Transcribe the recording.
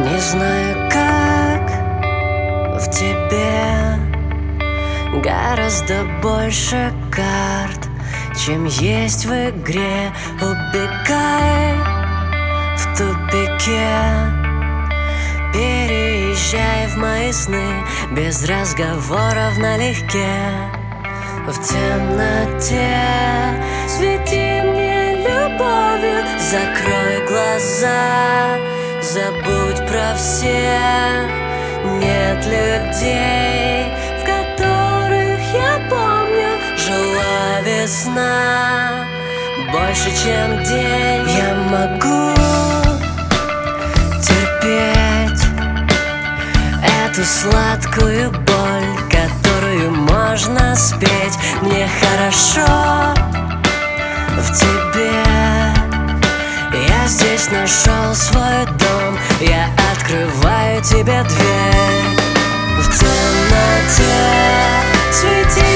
Не знаю, как в тебе гораздо больше карт, чем есть в игре. Убегай в тупике, переезжай в мои сны без разговоров налегке. В темноте свети мне любовью, закрой глаза, забудь про всех. Нет людей, в которых я помню, жила весна больше, чем день. Я могу терпеть эту сладкую боль, которую можно спеть. Мне хорошо в тебе, я здесь нашел свой дом. Я открываю тебе дверь. В темноте свети